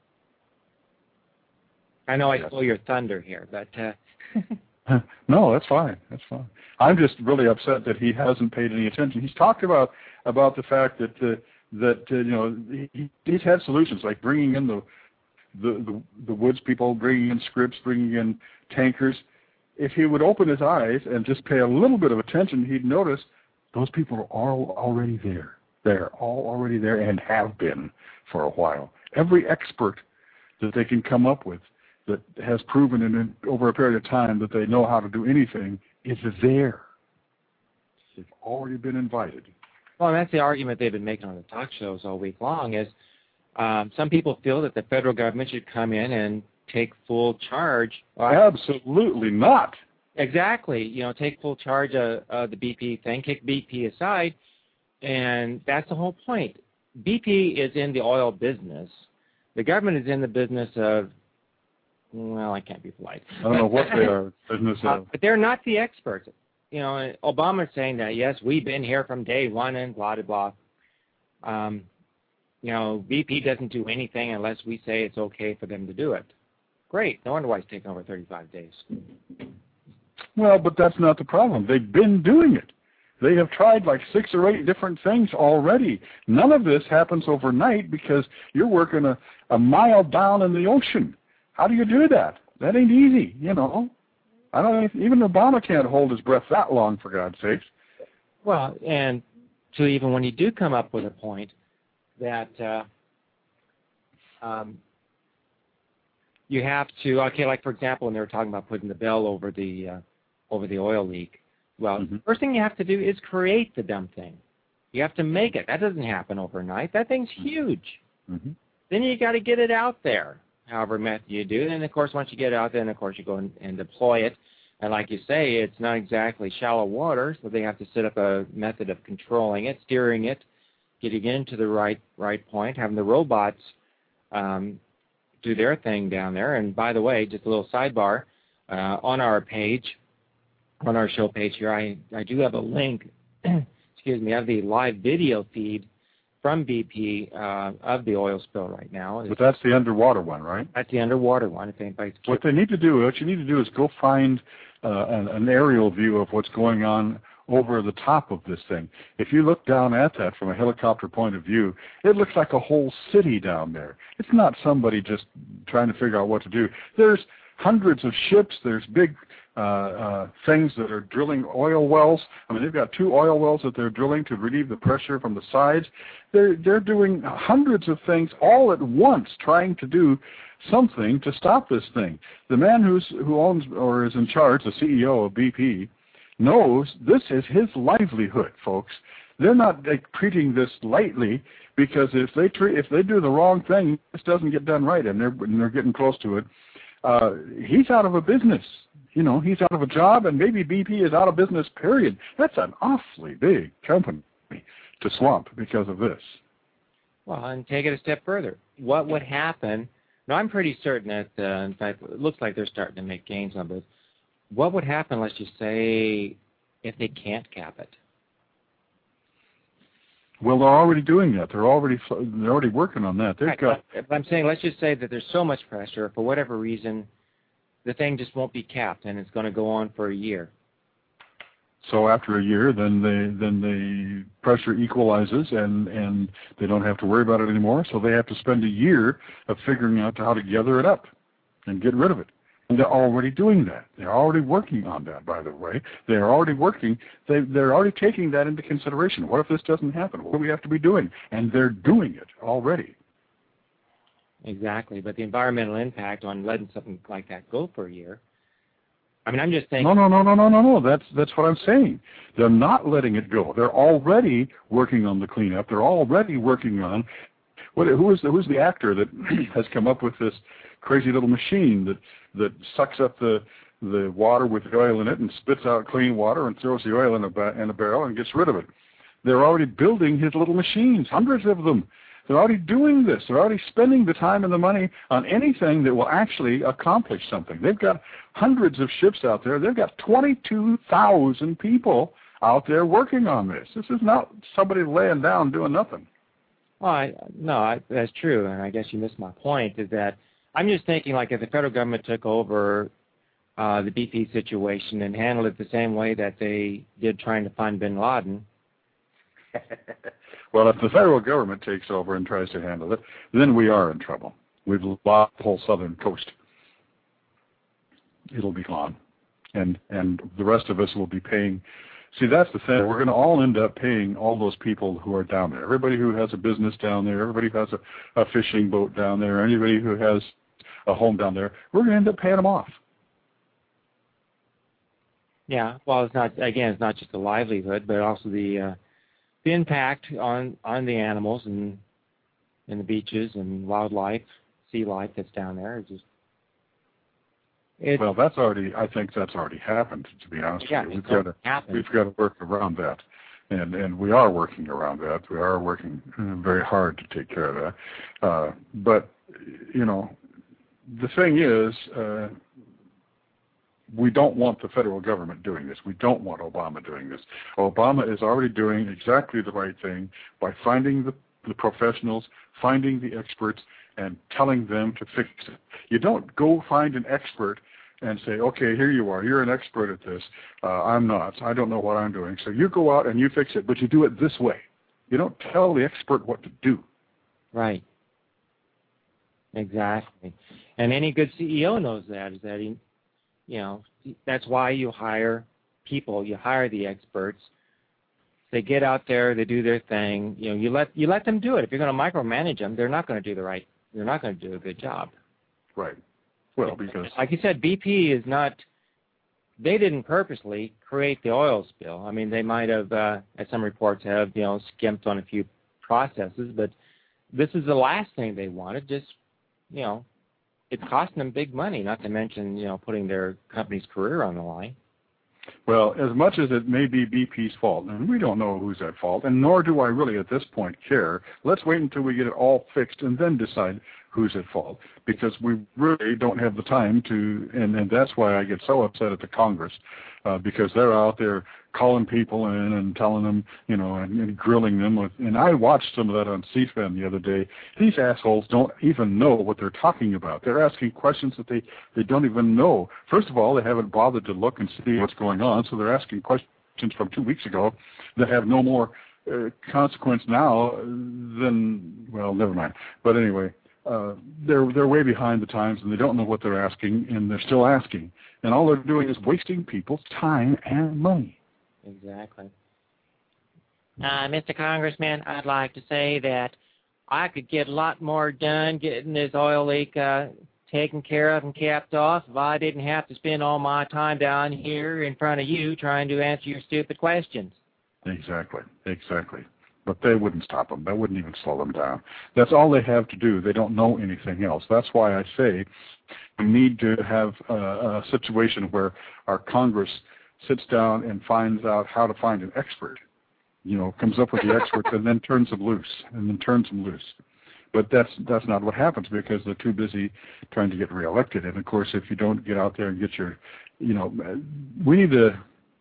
I know I yes. stole your thunder here, but uh... no, that's fine. That's fine. I'm just really upset that he hasn't paid any attention. He's talked about about the fact that uh, that uh, you know he, he's had solutions like bringing in the, the the the woods people, bringing in scripts, bringing in tankers. If he would open his eyes and just pay a little bit of attention, he'd notice those people are all already there. They're all already there and have been for a while. Every expert that they can come up with that has proven in over a period of time that they know how to do anything is there. They've already been invited. Well, and that's the argument they've been making on the talk shows all week long is um, some people feel that the federal government should come in and take full charge. Absolutely not. Exactly. You know, take full charge of, of the B P thing, kick B P aside, and that's the whole point. B P is in the oil business. The government is in the business of, well, I can't be polite. I don't know what they are business uh, of. But they're not the experts. You know, Obama's saying that, yes, we've been here from day one and blah, blah, blah. Um, you know, B P doesn't do anything unless we say it's okay for them to do it. Great. No wonder why it's taken over thirty-five days. Well, but that's not the problem. They've been doing it. They have tried like six or eight different things already. None of this happens overnight because you're working a, a mile down in the ocean. How do you do that? That ain't easy, you know. I don't even Obama can't hold his breath that long, for God's sakes. Well, and to even when you do come up with a point that uh, um, you have to, okay, like for example, when they were talking about putting the bell over the uh, over the oil leak. Well, mm-hmm. the first thing you have to do is create the dumb thing. You have to make it. That doesn't happen overnight. That thing's huge. Mm-hmm. Then you got to get it out there, however method you do. And, of course, once you get it out there, then, of course, you go and, and deploy it. And like you say, it's not exactly shallow water, so they have to set up a method of controlling it, steering it, getting it into the right right point, having the robots um, do their thing down there. And, by the way, just a little sidebar, uh, on our page, on our show page here, I, I do have a link, excuse me, I have the live video feed from B P uh, of the oil spill right now. But that's the underwater one, right? That's the underwater one. If anybody's what they need to do, what you need to do is go find uh, an, an aerial view of what's going on over the top of this thing. If you look down at that from a helicopter point of view, it looks like a whole city down there. It's not somebody just trying to figure out what to do. There's hundreds of ships. There's big uh, uh, things that are drilling oil wells. I mean, they've got two oil wells that they're drilling to relieve the pressure from the sides. They're, they're doing hundreds of things all at once, trying to do something to stop this thing. The man who's, who owns or is in charge, the C E O of B P, knows this is his livelihood, folks. They're not like, treating this lightly, because if they treat, if they do the wrong thing, this doesn't get done right, and they're, and they're getting close to it, uh, he's out of a business. You know, he's out of a job, and maybe B P is out of business, period. That's an awfully big company to swamp because of this. Well, and take it a step further. What would happen? Now, I'm pretty certain that, uh, in fact, it looks like they're starting to make gains on this. What would happen, let's just say, if they can't cap it? Well, they're already doing that. They're already they're already working on that. They've right, got. But I'm saying, let's just say that there's so much pressure, for whatever reason, the thing just won't be capped, and it's going to go on for a year. So after a year, then they then the pressure equalizes, and and they don't have to worry about it anymore. So they have to spend a year of figuring out how to gather it up and get rid of it. And they're already doing that. They're already working on that, by the way. They're already working. They, they're already taking that into consideration. What if this doesn't happen? What do we have to be doing? And they're doing it already. Exactly. But the environmental impact on letting something like that go for a year, I mean, I'm just saying. No, no, no, no, no, no, no. That's, that's what I'm saying. They're not letting it go. They're already working on the cleanup. They're already working on, what, who is the, who's the actor that has come up with this crazy little machine that that sucks up the the water with the oil in it and spits out clean water and throws the oil in a, ba in a barrel and gets rid of it. They're already building his little machines, hundreds of them. They're already doing this. They're already spending the time and the money on anything that will actually accomplish something. They've got hundreds of ships out there. They've got twenty-two thousand people out there working on this. This is not somebody laying down doing nothing. Well, I, no, I, that's true, and I guess you missed my point, is that I'm just thinking, like, if the federal government took over uh, the B P situation and handled it the same way that they did trying to find bin Laden. Well, if the federal government takes over and tries to handle it, then we are in trouble. We've lost the whole southern coast. It'll be gone. And, and the rest of us will be paying. See, that's the thing. We're going to all end up paying all those people who are down there. Everybody who has a business down there, everybody who has a, a fishing boat down there, anybody who has a home down there, we're going to end up paying them off. Yeah, well, it's not, again, it's not just the livelihood, but also the uh, the impact on, on the animals and, and the beaches and wildlife, sea life that's down there. It's just, it's, well, that's already, I think that's already happened, to be honest yeah, with you. We've got, to, we've got to work around that. And, and we are working around that. We are working very hard to take care of that. Uh, but, you know, the thing is, uh, we don't want the federal government doing this. We don't want Obama doing this. Obama is already doing exactly the right thing by finding the, the professionals, finding the experts, and telling them to fix it. You don't go find an expert and say, okay, here you are. You're an expert at this. Uh, I'm not. I don't know what I'm doing. So you go out and you fix it, but you do it this way. You don't tell the expert what to do. Right. Exactly. And any good C E O knows that, is that he, you know, that's why you hire people. You hire the experts. They get out there, they do their thing. You know, you let you let them do it. If you're going to micromanage them, they're not going to do the right. They're not going to do a good job. Right. Well, because like you said, B P is not. They didn't purposely create the oil spill. I mean, they might have, uh, as some reports have, you know, skimped on a few processes, but this is the last thing they wanted. Just, you know, it's costing them big money, not to mention, you know, putting their company's career on the line. Well, as much as it may be B P's fault, and we don't know who's at fault, and nor do I really at this point care, let's wait until we get it all fixed and then decide who's at fault, because we really don't have the time to, and, and that's why I get so upset at the Congress, uh, because they're out there calling people in and telling them, you know, and, and grilling them with, and I watched some of that on C SPAN the other day. These assholes don't even know what they're talking about. They're asking questions that they, they don't even know. First of all, they haven't bothered to look and see what's going on, so they're asking questions from two weeks ago that have no more uh, consequence now than, well, never mind. But anyway, Uh, they're they're way behind the times, and they don't know what they're asking, and they're still asking, and all they're doing is wasting people's time and money. Exactly. Uh, Mister Congressman, I'd like to say that I could get a lot more done getting this oil leak uh, taken care of and capped off if I didn't have to spend all my time down here in front of you trying to answer your stupid questions. Exactly, exactly. But they wouldn't stop them. That wouldn't even slow them down. That's all they have to do. They don't know anything else. That's why I say we need to have a, a situation where our Congress sits down and finds out how to find an expert, you know, comes up with the experts and then turns them loose, and then turns them loose. But that's that's not what happens, because they're too busy trying to get reelected. And, of course, if you don't get out there and get your, you know, we need to,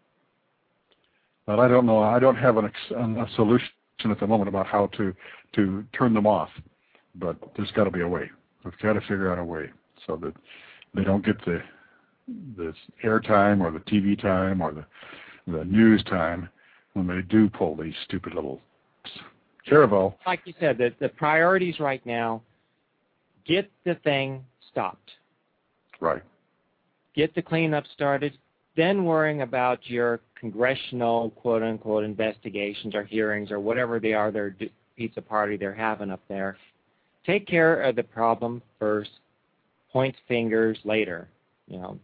well, I don't know, I don't have an, a solution at the moment about how to to turn them off, but there's got to be a way. We've got to figure out a way so that they don't get the the airtime or the T V time or the the news time when they do pull these stupid little Caravel. Like you said, the the priorities right now: get the thing stopped, Right. get the cleanup started, then worrying about your congressional quote-unquote investigations or hearings or whatever they are, their pizza party they're having up there. Take care of the problem first, point fingers later, you know.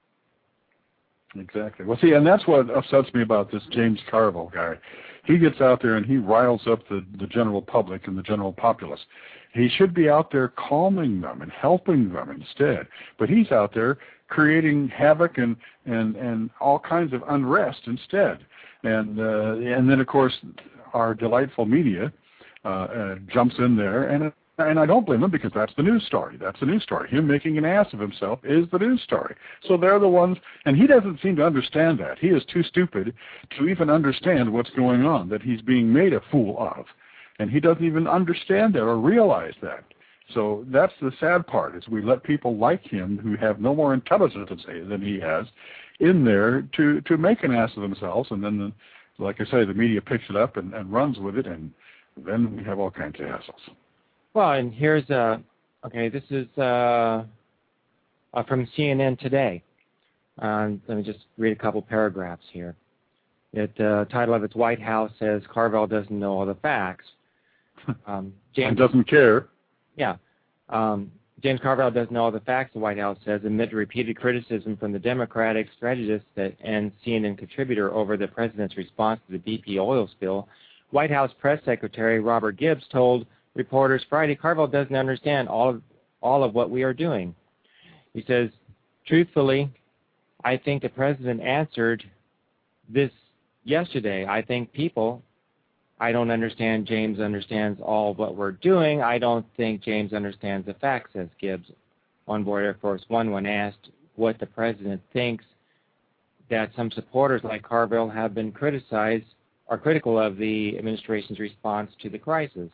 Exactly. Well, see, and that's what upsets me about this James Carville guy. He gets out there and he riles up the, the general public and the general populace. He should be out there calming them and helping them instead. But he's out there creating havoc and, and, and all kinds of unrest instead. And uh, and then, of course, our delightful media uh, uh, jumps in there, and and I don't blame them, because that's the news story. That's the news story. Him making an ass of himself is the news story. So they're the ones, and he doesn't seem to understand that. He is too stupid to even understand what's going on, that he's being made a fool of. And he doesn't even understand that or realize that. So that's the sad part, is we let people like him who have no more intelligence than he has in there to, to make an ass of themselves. And then, the, like I say, the media picks it up and, and runs with it, and then we have all kinds of hassles. Well, and here's, uh, okay, this is uh, uh, from C N N today. Um, let me just read a couple paragraphs here. It, uh, title of its White House says, Carville doesn't know all the facts. Um, James and doesn't care. Yeah. Um, James Carville doesn't know all the facts, the White House says, amid repeated criticism from the Democratic strategist and C N N contributor over the president's response to the B P oil spill. White House Press Secretary Robert Gibbs told reporters Friday Carville doesn't understand all of, all of what we are doing. He says, truthfully, I think the president answered this yesterday. I think people, I don't understand James understands all of what we're doing. I don't think James understands the facts, says Gibbs. Onboard Air Force One, when asked what the president thinks that some supporters like Carville have been criticized, are critical of the administration's response to the crisis.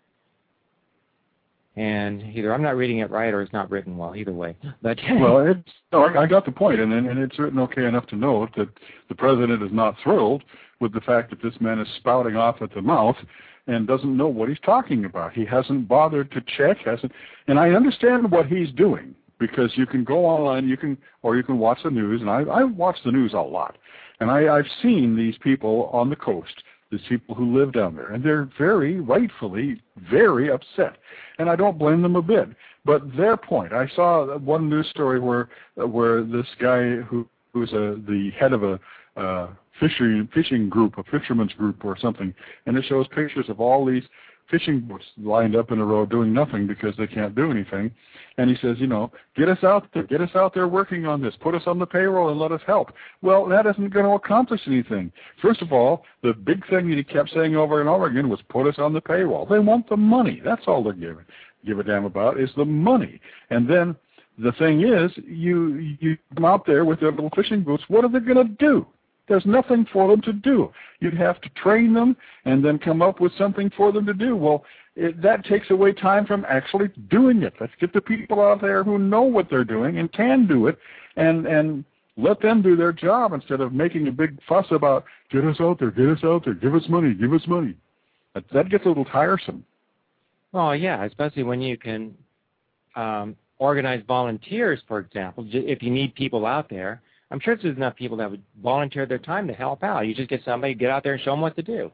And either I'm not reading it right or it's not written well, either way. But well, it's, no, I got the point, and, and it's written okay enough to know that the president is not thrilled with the fact that this man is spouting off at the mouth and doesn't know what he's talking about. He hasn't bothered to check, hasn't, and I understand what he's doing, because you can go online, you can, or you can watch the news, and I, I watch the news a lot, and I, I've seen these people on the coast these people who live down there, and they're very rightfully very upset, and I don't blame them a bit. But their point, I saw one news story where where this guy who who's a, the head of a uh, fishing fishing group, a fisherman's group or something, and it shows pictures of all these fishing boats lined up in a row doing nothing because they can't do anything. And he says, you know, get us out there, get us out there working on this, put us on the payroll and let us help. Well, that isn't going to accomplish anything. First of all, the big thing that he kept saying over and over again was put us on the payroll. They want the money. That's all they give, give a damn about is the money. And then the thing is, you, you come out there with their little fishing boats, what are they going to do? There's nothing for them to do. You'd have to train them and then come up with something for them to do. Well, it, that takes away time from actually doing it. Let's get the people out there who know what they're doing and can do it, and, and let them do their job instead of making a big fuss about, get us out there, get us out there, give us money, give us money. That, that gets a little tiresome. Well, yeah, especially when you can um, organize volunteers, for example, if you need people out there. I'm sure there's enough people that would volunteer their time to help out. You just get somebody, get out there and show them what to do.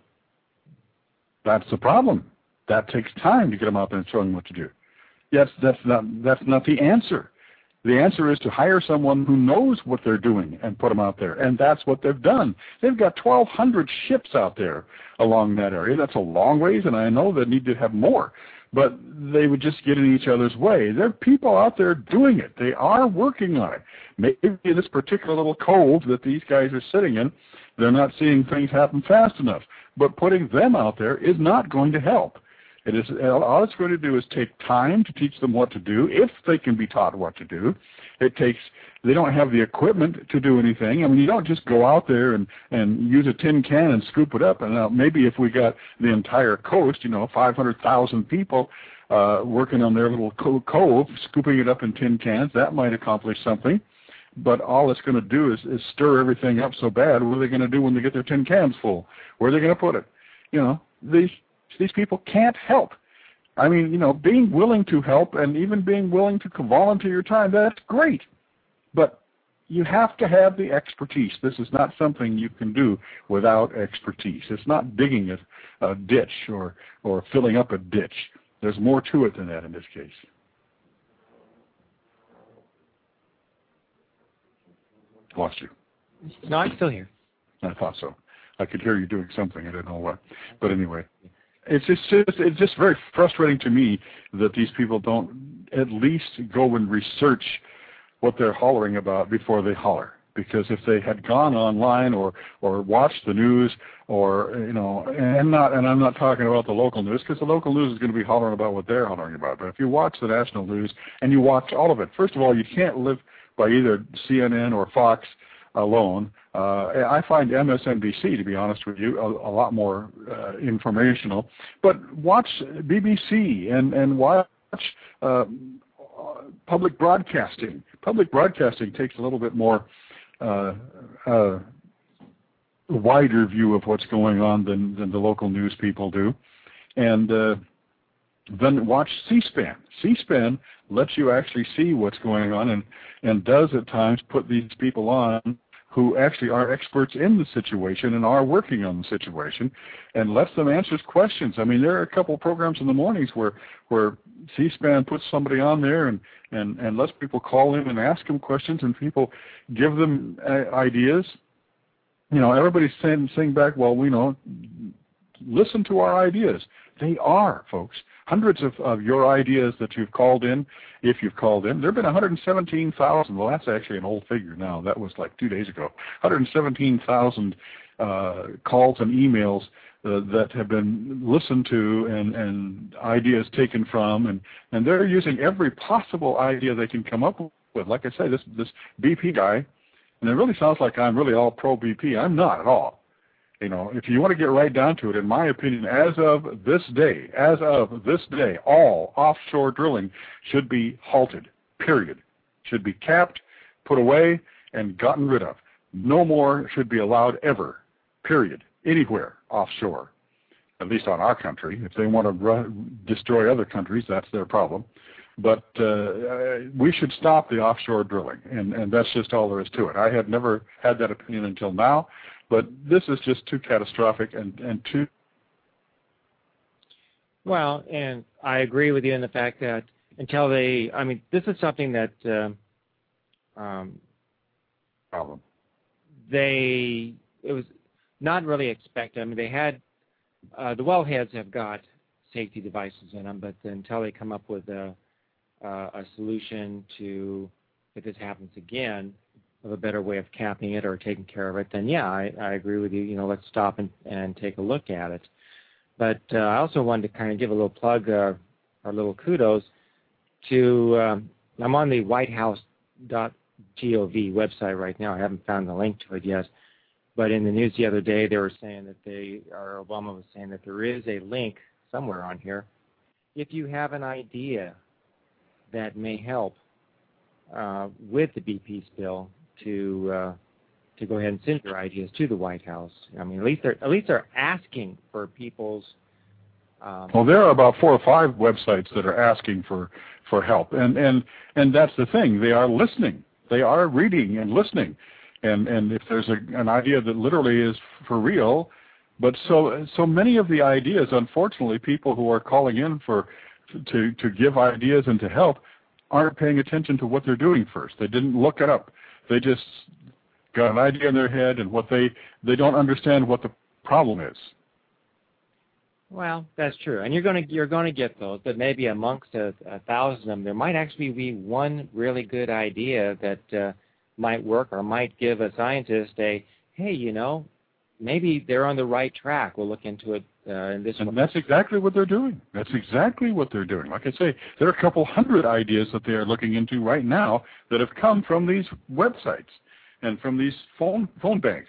That's the problem. That takes time to get them out there and show them what to do. Yes, that's not, that's not the answer. The answer is to hire someone who knows what they're doing and put them out there, and that's what they've done. They've got twelve hundred ships out there along that area. That's a long ways, and I know they need to have more. But they would just get in each other's way. There are people out there doing it. They are working on it. Maybe in this particular little cove that these guys are sitting in, they're not seeing things happen fast enough. But putting them out there is not going to help. It is, all it's going to do is take time to teach them what to do, if they can be taught what to do. It takes, they don't have the equipment to do anything. I mean, you don't just go out there and, and use a tin can and scoop it up. And now maybe if we got the entire coast, you know, five hundred thousand people uh, working on their little co cove, scooping it up in tin cans, that might accomplish something. But all it's going to do is, is stir everything up so bad. What are they going to do when they get their tin cans full? Where are they going to put it? You know, these these people can't help. I mean, you know, being willing to help and even being willing to volunteer your time, that's great. But you have to have the expertise. This is not something you can do without expertise. It's not digging a, a ditch or, or filling up a ditch. There's more to it than that in this case. Lost you. No, I'm still here. I thought so. I could hear you doing something. I didn't know what. But anyway, it's just, it's just very frustrating to me that these people don't at least go and research what they're hollering about before they holler. Because if they had gone online or or watched the news, or you know, and not, and I'm not talking about the local news, because the local news is going to be hollering about what they're hollering about. But if you watch the national news and you watch all of it, first of all, you can't live by either C N N or Fox alone. Uh, I find M S N B C, to be honest with you, a, a lot more uh, informational. But watch B B C and and watch uh, public broadcasting. Public broadcasting takes a little bit more uh, uh, wider view of what's going on than, than the local news people do. And uh, then watch C-SPAN. C-SPAN lets you actually see what's going on and, and does at times put these people on who actually are experts in the situation and are working on the situation, and lets them answer questions. I mean, there are a couple of programs in the mornings where where C-SPAN puts somebody on there and, and, and lets people call in and ask them questions, and people give them uh, ideas. You know, everybody's saying, saying back, well, we know, listen to our ideas. They are, folks. Hundreds of, of your ideas that you've called in, if you've called in, there have been one hundred seventeen thousand. Well, that's actually an old figure now. That was like two days ago. one hundred seventeen thousand uh, calls and emails uh, that have been listened to and, and ideas taken from, and, and they're using every possible idea they can come up with. Like I say, this, this B P guy, and it really sounds like I'm really all pro-B P. I'm not at all. You know, if you want to get right down to it, in my opinion, as of this day, as of this day, all offshore drilling should be halted, period. Should be capped, put away, and gotten rid of. No more should be allowed ever, period, anywhere offshore, at least on our country. If they want to destroy other countries, that's their problem. But uh, we should stop the offshore drilling, and, and that's just all there is to it. I had never had that opinion until now. But this is just too catastrophic and, and too... Well, and I agree with you in the fact that until they, I mean, this is something that uh, um, problem. they, it was not really expected. I mean, they had, uh, the wellheads have got safety devices in them, but until they come up with a, uh, a solution to, if this happens again, of a better way of capping it or taking care of it, then yeah, I, I agree with you. You know, let's stop and, and take a look at it. But uh, I also wanted to kind of give a little plug, uh, or a little kudos to, um, I'm on the white house dot gov website right now. I haven't found the link to it yet. But in the news the other day, they were saying that they, or Obama was saying that there is a link somewhere on here. If you have an idea that may help uh, with the B P spill, to uh, to go ahead and send your ideas to the White House. I mean, at least they're at least they're asking for people's. Um, well, there are about four or five websites that are asking for, for help, and, and and that's the thing. They are listening. They are reading and listening, and and if there's a, an idea that literally is for real, but so so many of the ideas, unfortunately, people who are calling in for to to give ideas and to help aren't paying attention to what they're doing first. They didn't look it up. They just got an idea in their head, and what they they don't understand what the problem is. Well, that's true, and you're going to you're going to get those, but maybe amongst a, a thousand of them, there might actually be one really good idea that uh, might work, or might give a scientist a, hey, you know, maybe they're on the right track. We'll look into it. Uh, in this and one. That's exactly what they're doing. That's exactly what they're doing. Like I say, there are a couple hundred ideas that they are looking into right now that have come from these websites and from these phone phone banks.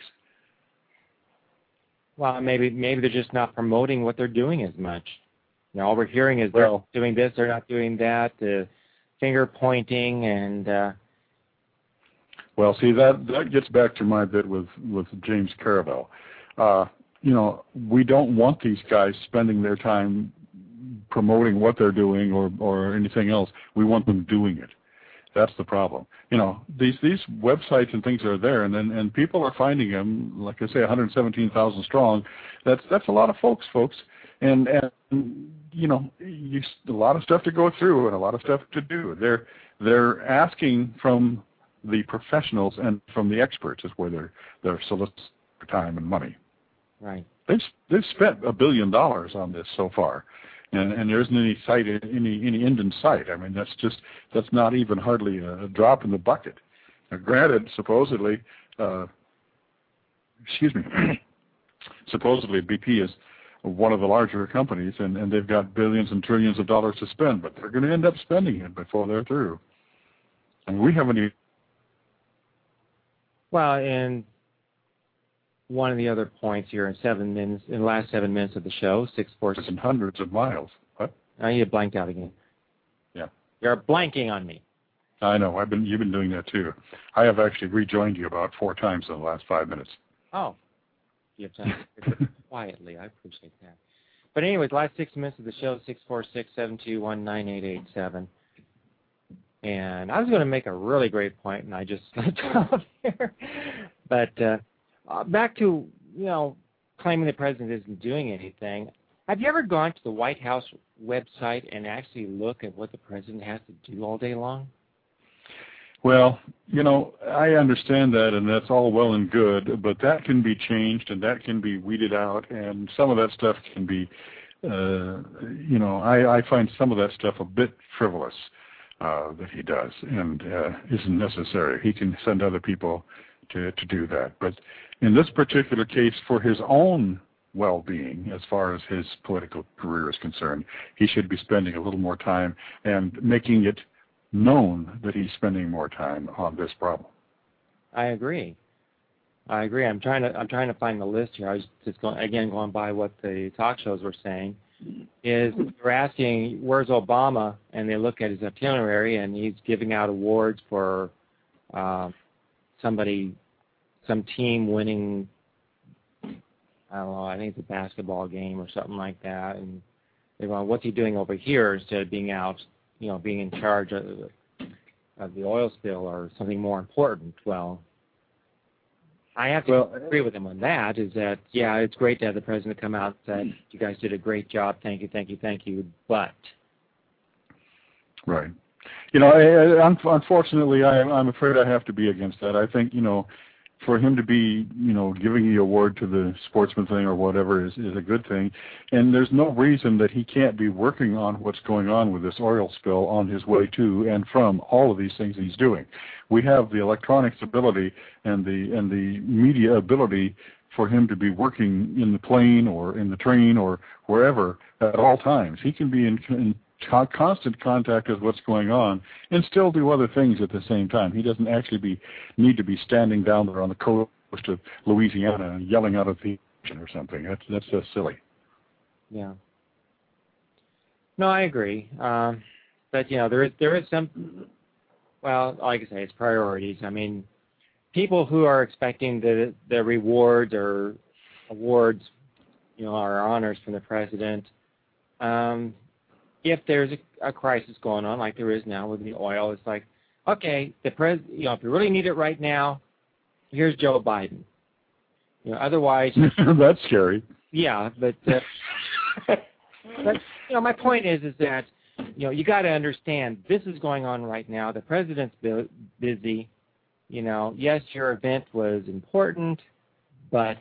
Well, maybe maybe they're just not promoting what they're doing as much. You know, all we're hearing is well, they're doing this, they're not doing that, the finger pointing, and. Uh, well, see, that that gets back to my bit with with James Carville. Uh, you know, we don't want these guys spending their time promoting what they're doing or, or anything else. We want them doing it. That's the problem. You know, these these websites and things are there, and and, and people are finding them. Like I say, one hundred seventeen thousand strong. That's that's a lot of folks, folks. And and you know, you, a lot of stuff to go through and a lot of stuff to do. They're they're asking from the professionals and from the experts is where they're they're soliciting for time and money. Right. They've they've spent a billion dollars on this so far, and and there isn't any sight any any end in sight. I mean, that's just that's not even hardly a, a drop in the bucket. Now, granted, supposedly, uh, excuse me, supposedly B P is one of the larger companies, and and they've got billions and trillions of dollars to spend, but they're going to end up spending it before they're through. And we haven't even. Well, and one of the other points here in seven minutes, in the last seven minutes of the show, six four six. And hundreds of miles. What? Now you blanked out again. Yeah. You're blanking on me. I know. I've been. You've been doing that too. I have actually rejoined you about four times in the last five minutes. Oh. You have time to do it quietly. I appreciate that. But anyways, last six minutes of the show, six four six, seven two one, nine eight eight seven. And I was going to make a really great point, and I just slipped off here. But uh, uh, back to, you know, claiming the president isn't doing anything. Have you ever gone to the White House website and actually look at what the president has to do all day long? Well, you know, I understand that, and that's all well and good, but that can be changed, and that can be weeded out, and some of that stuff can be, uh, you know, I, I find some of that stuff a bit frivolous. Uh, that he does, and uh, isn't necessary. He can send other people to, to do that. But in this particular case, for his own well-being, as far as his political career is concerned, he should be spending a little more time and making it known that he's spending more time on this problem. I agree. I agree. I'm trying to I'm trying to find the list here. I was just going again going by what the talk shows were saying. Is they're asking where's Obama, and they look at his itinerary, and he's giving out awards for uh, somebody, some team winning. I don't know. I think it's a basketball game or something like that. And they're going, what's he doing over here instead of being out, you know, being in charge of the, of the oil spill or something more important? Well, I have to Well, agree with him on that, is that, yeah, it's great to have the president come out and say, you guys did a great job, thank you, thank you, thank you, but. Right. You know, I, I, unfortunately, I, I'm afraid I have to be against that. I think, you know, for him to be, you know, giving the award to the sportsman thing or whatever is, is a good thing. And there's no reason that he can't be working on what's going on with this oil spill on his way to and from all of these things he's doing. We have the electronics ability and the and the media ability for him to be working in the plane or in the train or wherever at all times. He can be in, in constant contact with what's going on and still do other things at the same time. He doesn't actually be need to be standing down there on the coast of Louisiana and yelling out at the ocean or something. That's that's just silly. Yeah. No, I agree. Um, but you know, there is there is some. Well, like I say, it's priorities. I mean, people who are expecting the the rewards or awards, you know, or honors from the president. Um, If there's a, a crisis going on, like there is now with the oil, it's like, okay, the pres, you know, if you really need it right now, here's Joe Biden. You know, otherwise, that's scary. Yeah, but, uh, but you know, my point is, is that you know, you got to understand this is going on right now. The president's bu- busy. You know, yes, your event was important, but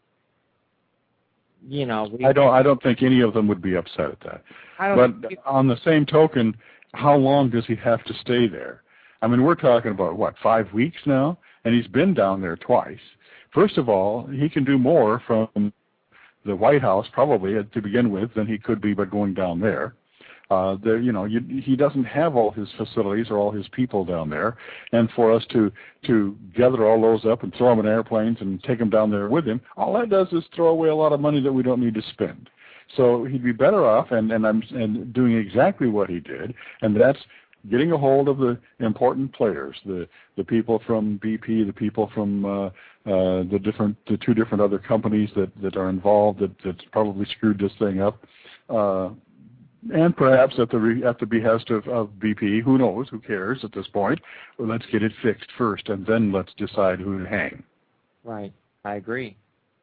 you know, we, I don't. I don't think any of them would be upset at that. I don't but on the same token, how long does he have to stay there? I mean, we're talking about what, five weeks now, and he's been down there twice. First of all, he can do more from the White House probably to begin with than he could be by going down there. Uh, there, you know, you, he doesn't have all his facilities or all his people down there, and for us to to gather all those up and throw them in airplanes and take them down there with him, all that does is throw away a lot of money that we don't need to spend. So he'd be better off, and and I'm and doing exactly what he did, and that's getting a hold of the important players, the the people from B P, the people from uh, uh, the different the two different other companies that that are involved that that's probably screwed this thing up. Uh, And perhaps at the re, at the behest of, of B P, who knows, who cares at this point? Well, let's get it fixed first, and then let's decide who to hang. Right. I agree.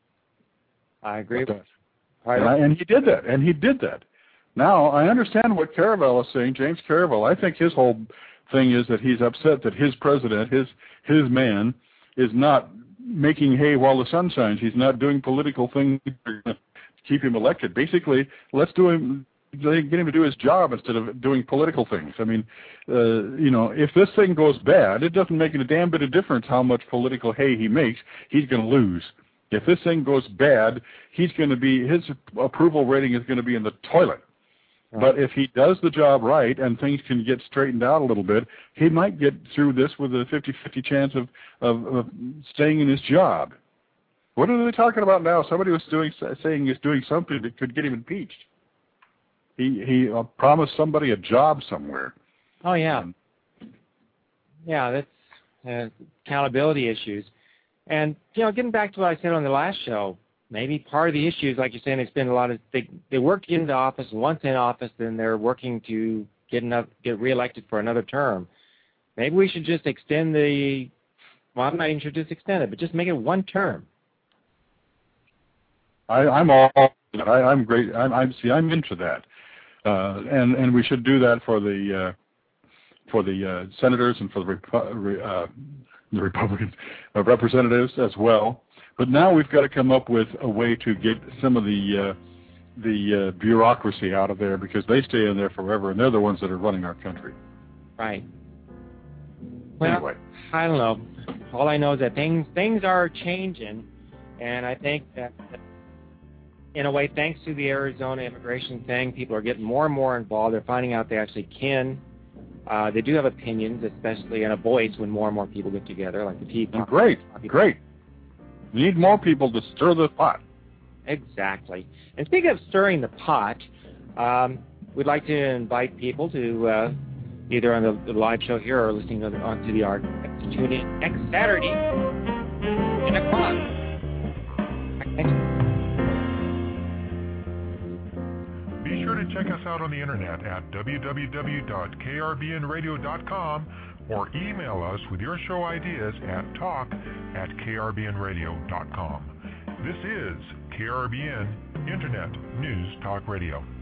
I agree. With and, I, and he did that, and he did that. Now, I understand what Caravel is saying, James Caravel. I think his whole thing is that he's upset that his president, his his man, is not making hay while the sun shines. He's not doing political things to keep him elected. Basically, let's do him... get him to do his job instead of doing political things. I mean, uh, you know, if this thing goes bad, it doesn't make a damn bit of difference how much political hay he makes. He's going to lose. If this thing goes bad, he's going to be, his approval rating is going to be in the toilet. Right. But if he does the job right and things can get straightened out a little bit, he might get through this with a fifty-fifty chance of, of, of staying in his job. What are they talking about now? Somebody was doing saying he's doing something that could get him impeached. He he uh, promised somebody a job somewhere. Oh yeah, um, yeah. That's uh, accountability issues, and you know, getting back to what I said on the last show, maybe part of the issues, like you're saying, it's been a lot of they they work into office, and once in office, then they're working to get enough get reelected for another term. Maybe we should just extend the. Well, I'm not even sure just extend it, but just make it one term. I, I'm all. I, I'm great. I'm, I'm see. I'm into that. Uh, and and we should do that for the uh, for the uh, senators and for the, Repu- uh, the Republican uh, representatives as well. But now we've got to come up with a way to get some of the uh, the uh, bureaucracy out of there, because they stay in there forever, and they're the ones that are running our country. Right. Well, anyway, I don't know. All I know is that things things are changing, and I think that. that in a way, thanks to the Arizona immigration thing, people are getting more and more involved. They're finding out they actually can. Uh, they do have opinions, especially in a voice when more and more people get together, like the people. Great, great. We need more people to stir the pot. Exactly. And speaking of stirring the pot, um, we'd like to invite people to uh, either on the, the live show here or listening to the, on to the art to tune in next Saturday, ten o'clock. Next Be sure to check us out on the internet at w w w dot k r b n radio dot com, or email us with your show ideas at talk at k r b n radio dot com. This is K R B N Internet News Talk Radio.